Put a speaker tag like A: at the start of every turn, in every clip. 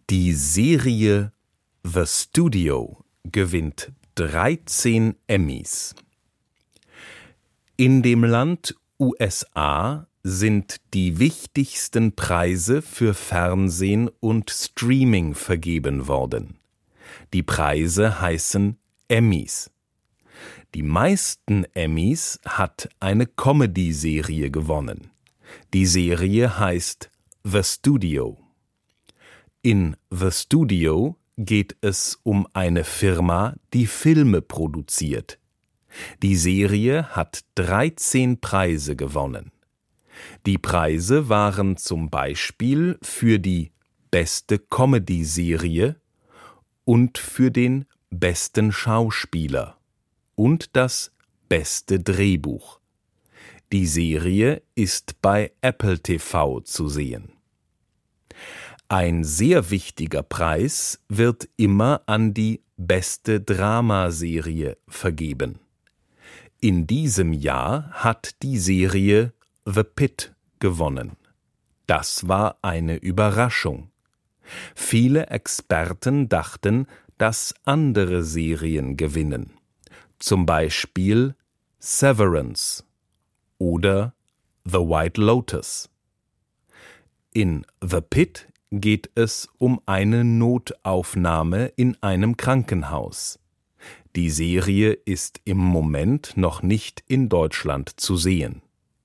A: Die Serie The Studio gewinnt 13 Emmys. In dem Land USA sind die wichtigsten Preise für Fernsehen und Streaming vergeben worden. Die Preise heißen Emmys. Die meisten Emmys hat eine Comedy-Serie gewonnen. Die Serie heißt The Studio. In The Studio geht es um eine Firma, die Filme produziert. Die Serie hat 13 Preise gewonnen. Die Preise waren zum Beispiel für die beste Comedy-Serie und für den besten Schauspieler und das beste Drehbuch. Die Serie ist bei Apple TV zu sehen. Ein sehr wichtiger Preis wird immer an die beste Dramaserie vergeben. In diesem Jahr hat die Serie The Pitt gewonnen. Das war eine Überraschung. Viele Experten dachten, dass andere Serien gewinnen. Zum Beispiel Severance oder The White Lotus. In The Pitt geht es um eine Notaufnahme in einem Krankenhaus. Die Serie ist im Moment noch nicht in Deutschland zu sehen.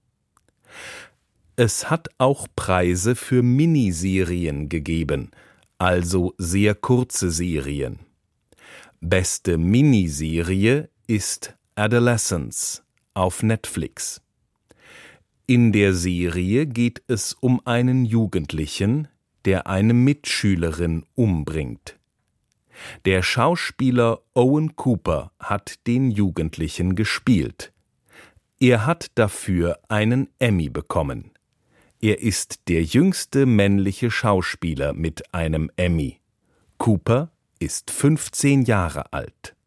A: Es hat auch Preise für Miniserien gegeben, also sehr kurze Serien. Beste Miniserie ist Adolescence auf Netflix. In der Serie geht es um einen Jugendlichen, der eine Mitschülerin umbringt. Der Schauspieler Owen Cooper hat den Jugendlichen gespielt. Er hat dafür einen Emmy bekommen. Er ist der jüngste männliche Schauspieler mit einem Emmy. Cooper ist 15 Jahre alt.